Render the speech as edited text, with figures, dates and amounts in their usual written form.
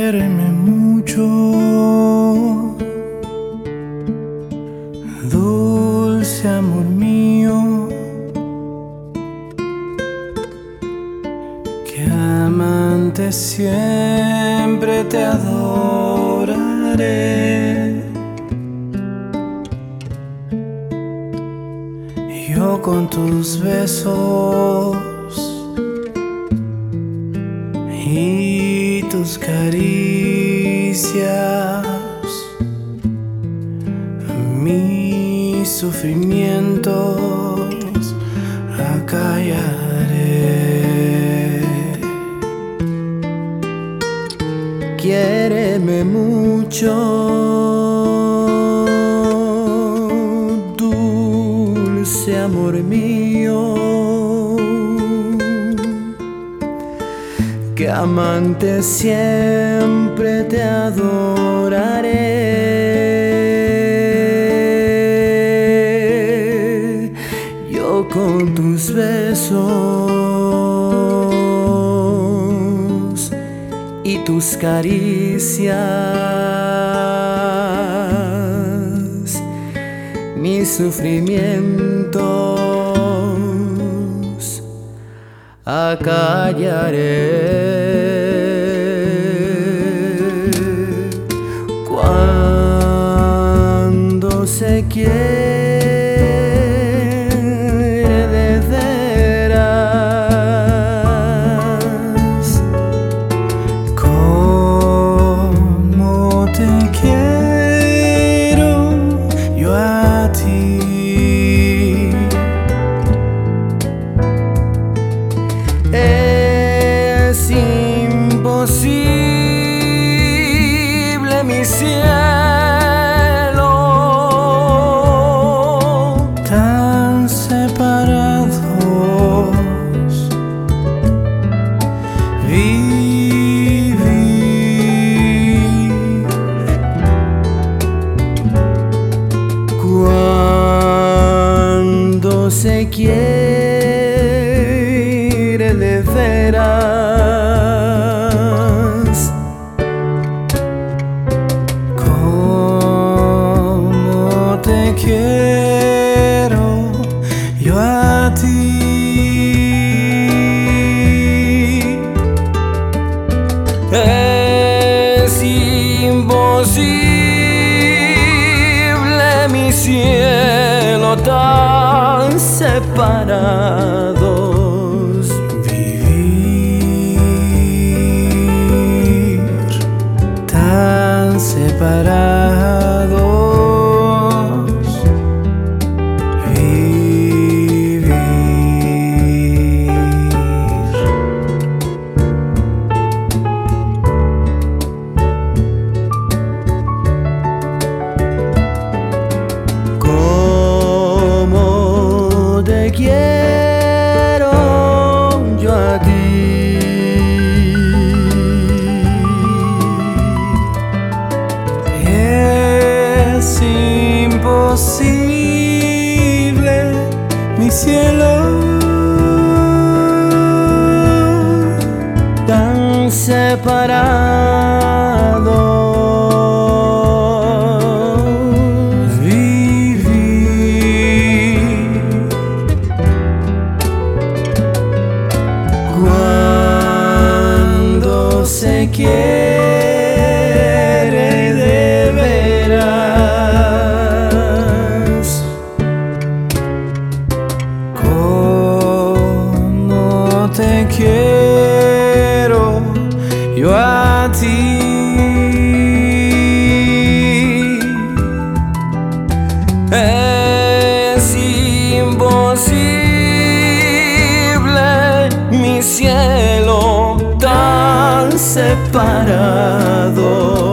Quiéreme mucho, dulce amor mío, que amante siempre te adoraré. Yo con tus besos y tus caricias, mis sufrimientos acallaré. Quiéreme mucho, dulce amor mío, que amante siempre te adoraré. Yo con tus besos y tus caricias, mis sufrimientos acallaré. Cuando se quiere de veras, como te quiero yo a ti. Es imposible, mi cielo, tan separados vivir. Cuando se quiere de veras, como te quiero yo a ti. Es imposible, mi cielo, tan separados vivir, tan separados vivir. Como te quiero yo a ti. Es imposible, mi cielo, tan separados vivir. Cuando se quiere de veras, como te quiero yo a ti. Es imposible, mi cielo, tan separado